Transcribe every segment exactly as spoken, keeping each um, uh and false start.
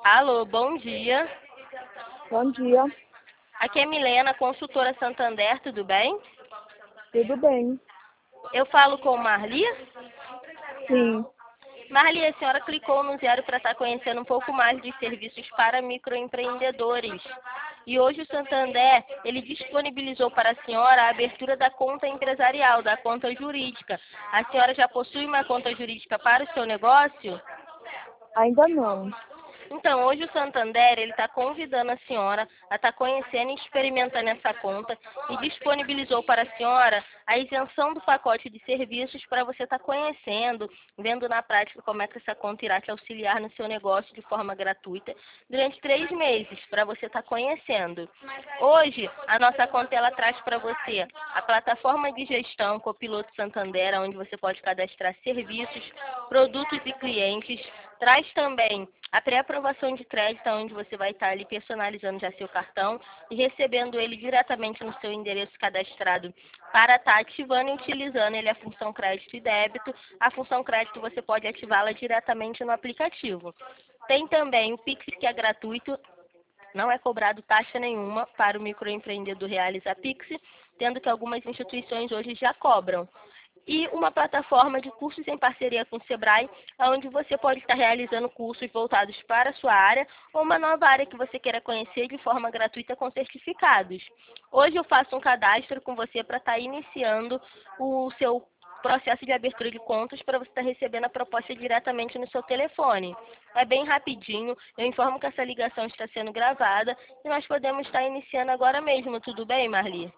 Alô, bom dia. Bom dia, Aqui é Milena, consultora Santander, tudo bem? tudo bem? Eu falo com Marli. Sim, Marli, a senhora clicou no zero para estar conhecendo um pouco mais dos serviços para microempreendedores. E hoje o Santander, ele disponibilizou para a senhora a abertura da conta empresarial, da conta jurídica. A senhora já possui uma conta jurídica para o seu negócio? ainda não. Então, hoje o Santander ele está convidando a senhora a estar conhecendo e experimentando essa conta e disponibilizou para a senhora a isenção do pacote de serviços para você estar conhecendo, vendo na prática como é que essa conta irá te auxiliar no seu negócio de forma gratuita durante três meses para você estar conhecendo. Hoje, a nossa conta ela traz para você a plataforma de gestão Copiloto Santander, onde você pode cadastrar serviços, produtos e clientes. Traz também a pré-aprovação de crédito, onde você vai estar ali personalizando já seu cartão e recebendo ele diretamente no seu endereço cadastrado para estar ativando e utilizando ele a função crédito e débito. A função crédito você pode ativá-la diretamente no aplicativo. Tem também o Pix, que é gratuito. Não é cobrado taxa nenhuma para o microempreendedor realizar Pix, tendo que algumas instituições hoje já cobram. E uma plataforma de cursos em parceria com o Sebrae, onde você pode estar realizando cursos voltados para a sua área ou uma nova área que você queira conhecer de forma gratuita com certificados. Hoje eu faço um cadastro com você para estar iniciando o seu processo de abertura de contas para você estar recebendo a proposta diretamente no seu telefone. É bem rapidinho, eu informo que essa ligação está sendo gravada e nós podemos estar iniciando agora mesmo, tudo bem, Marli?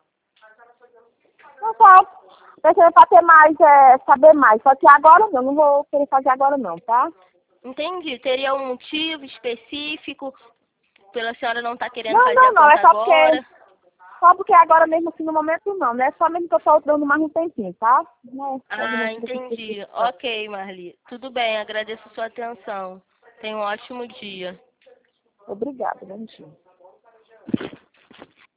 Não só precisa para ter mais, é, saber mais. Só que agora não, não vou querer fazer agora não, tá? Entendi. Teria um motivo específico pela senhora não estar querendo Não, fazer não, a não, é conta só porque, agora? só porque agora mesmo assim no momento não, né? Só mesmo que eu estou dando mais um tempinho, tá? Não é algum Ah, motivo entendi. específico, não. Ok, Marli. Tudo bem, agradeço a sua atenção. Tenha um ótimo dia. Obrigada, bom dia.